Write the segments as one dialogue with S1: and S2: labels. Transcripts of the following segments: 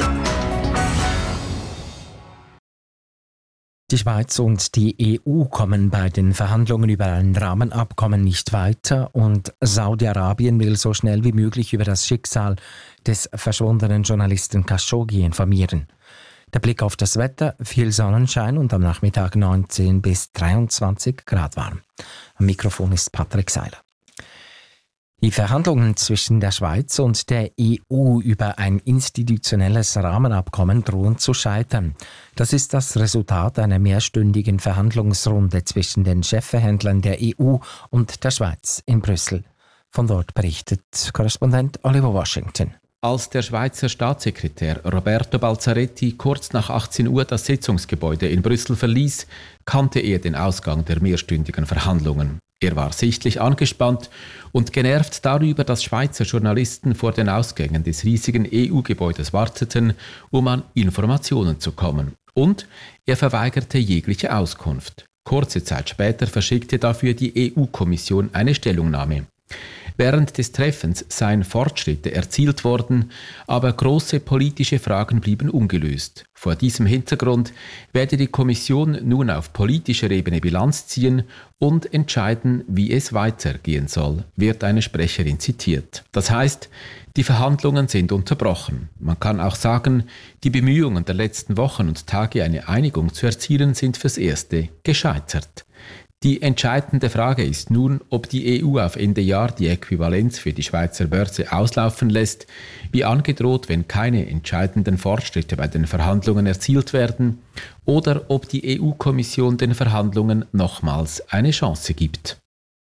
S1: Die Schweiz und die EU kommen bei den Verhandlungen über ein Rahmenabkommen nicht weiter und Saudi-Arabien will so schnell wie möglich über das Schicksal des verschwundenen Journalisten Khashoggi informieren. Der Blick auf das Wetter, viel Sonnenschein und am Nachmittag 19 bis 23 Grad warm. Am Mikrofon ist Patrick Seiler. Die Verhandlungen zwischen der Schweiz und der EU über ein institutionelles Rahmenabkommen drohen zu scheitern. Das ist das Resultat einer mehrstündigen Verhandlungsrunde zwischen den Chefverhandlern der EU und der Schweiz in Brüssel. Von dort berichtet Korrespondent Oliver Washington.
S2: Als der Schweizer Staatssekretär Roberto Balzaretti kurz nach 18 Uhr das Sitzungsgebäude in Brüssel verließ, kannte er den Ausgang der mehrstündigen Verhandlungen. Er war sichtlich angespannt und genervt darüber, dass Schweizer Journalisten vor den Ausgängen des riesigen EU-Gebäudes warteten, um an Informationen zu kommen. Und er verweigerte jegliche Auskunft. Kurze Zeit später verschickte dafür die EU-Kommission eine Stellungnahme. Während des Treffens seien Fortschritte erzielt worden, aber große politische Fragen blieben ungelöst. Vor diesem Hintergrund werde die Kommission nun auf politischer Ebene Bilanz ziehen und entscheiden, wie es weitergehen soll, wird eine Sprecherin zitiert. Das heißt, die Verhandlungen sind unterbrochen. Man kann auch sagen, die Bemühungen der letzten Wochen und Tage, eine Einigung zu erzielen, sind fürs Erste gescheitert. Die entscheidende Frage ist nun, ob die EU auf Ende Jahr die Äquivalenz für die Schweizer Börse auslaufen lässt, wie angedroht, wenn keine entscheidenden Fortschritte bei den Verhandlungen erzielt werden, oder ob die EU-Kommission den Verhandlungen nochmals eine Chance gibt.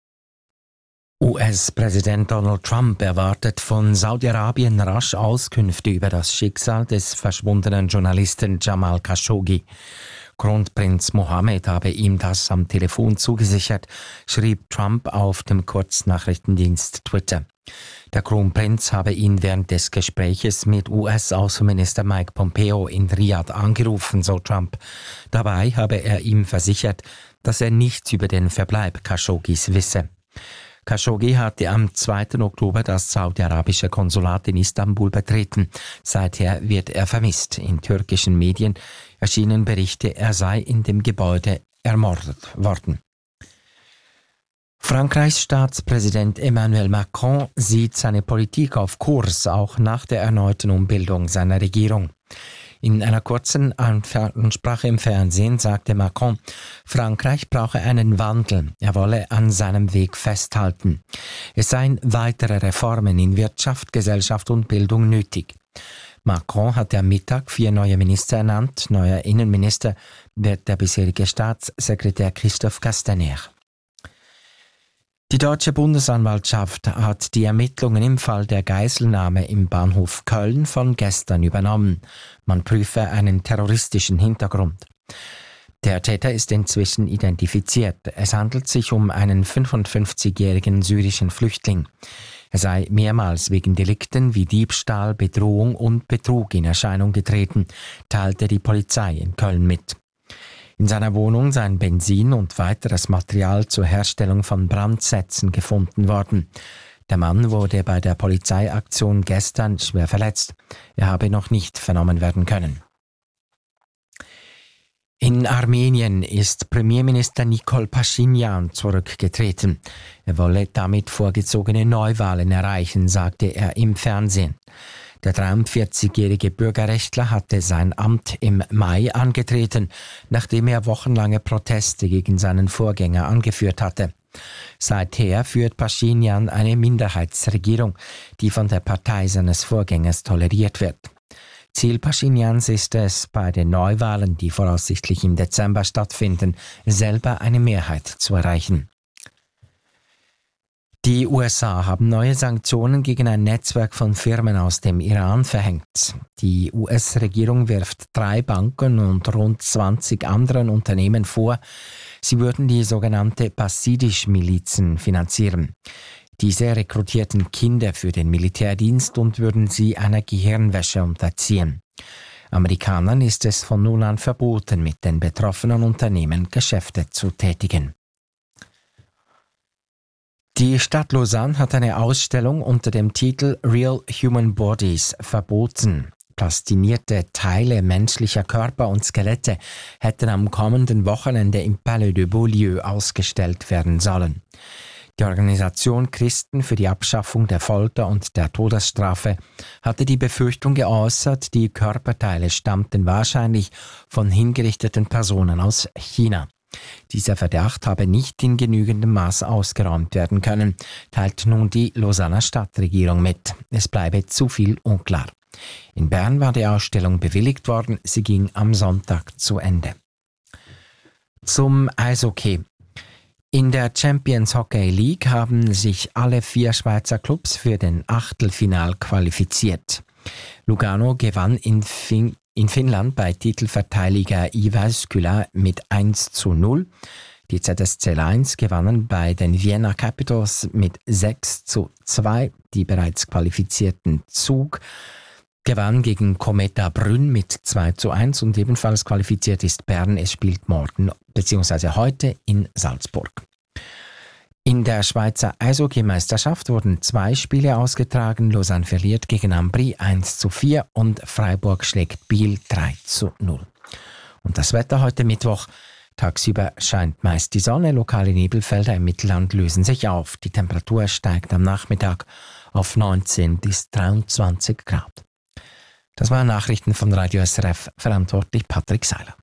S1: US-Präsident Donald Trump erwartet von Saudi-Arabien rasch Auskünfte über das Schicksal des verschwundenen Journalisten Jamal Khashoggi. Kronprinz Mohammed habe ihm das am Telefon zugesichert, schrieb Trump auf dem Kurznachrichtendienst Twitter. Der Kronprinz habe ihn während des Gespräches mit US-Außenminister Mike Pompeo in Riyadh angerufen, so Trump. Dabei habe er ihm versichert, dass er nichts über den Verbleib Khashoggis wisse. Khashoggi hatte am 2. Oktober das saudi-arabische Konsulat in Istanbul betreten. Seither wird er vermisst. In türkischen Medien erschienen Berichte, er sei in dem Gebäude ermordet worden. Frankreichs Staatspräsident Emmanuel Macron sieht seine Politik auf Kurs, auch nach der erneuten Umbildung seiner Regierung. In einer kurzen Ansprache im Fernsehen sagte Macron, Frankreich brauche einen Wandel, er wolle an seinem Weg festhalten. Es seien weitere Reformen in Wirtschaft, Gesellschaft und Bildung nötig. Macron hatte am Mittag 4 neue Minister ernannt. Neuer Innenminister wird der bisherige Staatssekretär Christophe Castaner. Die deutsche Bundesanwaltschaft hat die Ermittlungen im Fall der Geiselnahme im Bahnhof Köln von gestern übernommen. Man prüfe einen terroristischen Hintergrund. Der Täter ist inzwischen identifiziert. Es handelt sich um einen 55-jährigen syrischen Flüchtling. Er sei mehrmals wegen Delikten wie Diebstahl, Bedrohung und Betrug in Erscheinung getreten, teilte die Polizei in Köln mit. In seiner Wohnung seien Benzin und weiteres Material zur Herstellung von Brandsätzen gefunden worden. Der Mann wurde bei der Polizeiaktion gestern schwer verletzt. Er habe noch nicht vernommen werden können. In Armenien ist Premierminister Nikol Paschinjan zurückgetreten. Er wolle damit vorgezogene Neuwahlen erreichen, sagte er im Fernsehen. Der 43-jährige Bürgerrechtler hatte sein Amt im Mai angetreten, nachdem er wochenlange Proteste gegen seinen Vorgänger angeführt hatte. Seither führt Paschinjan eine Minderheitsregierung, die von der Partei seines Vorgängers toleriert wird. Ziel Paschinjans ist es, bei den Neuwahlen, die voraussichtlich im Dezember stattfinden, selber eine Mehrheit zu erreichen. Die USA haben neue Sanktionen gegen ein Netzwerk von Firmen aus dem Iran verhängt. Die US-Regierung wirft 3 Banken und rund 20 anderen Unternehmen vor, sie würden die sogenannte Basidisch-Milizen finanzieren. Diese rekrutierten Kinder für den Militärdienst und würden sie einer Gehirnwäsche unterziehen. Amerikanern ist es von nun an verboten, mit den betroffenen Unternehmen Geschäfte zu tätigen. Die Stadt Lausanne hat eine Ausstellung unter dem Titel Real Human Bodies verboten. plastinierte Teile menschlicher Körper und Skelette hätten am kommenden Wochenende im Palais de Beaulieu ausgestellt werden sollen. Die Organisation Christen für die Abschaffung der Folter und der Todesstrafe hatte die Befürchtung geäußert, die Körperteile stammten wahrscheinlich von hingerichteten Personen aus China. Dieser Verdacht habe nicht in genügendem Maß ausgeräumt werden können, teilt nun die Lausanner Stadtregierung mit. Es bleibe zu viel unklar. In Bern war die Ausstellung bewilligt worden, sie ging am Sonntag zu Ende. Zum Eishockey. In der Champions Hockey League haben sich alle 4 Schweizer Clubs für den Achtelfinal qualifiziert. Lugano gewann in Finnland bei Titelverteidiger Jyväskylä mit 1:0. Die ZSC Lions gewannen bei den Vienna Capitals mit 6:2. Die bereits qualifizierten Zug gewann gegen Kometa Brünn mit 2:1 und ebenfalls qualifiziert ist Bern. Es spielt morgen bzw. heute in Salzburg. In der Schweizer Eishockey-Meisterschaft wurden 2 Spiele ausgetragen. Lausanne verliert gegen Ambri 1:4 und Freiburg schlägt Biel 3:0. Und das Wetter heute Mittwoch. Tagsüber scheint meist die Sonne, lokale Nebelfelder im Mittelland lösen sich auf. Die Temperatur steigt am Nachmittag auf 19 bis 23 Grad. Das waren Nachrichten von Radio SRF, verantwortlich Patrick Seiler.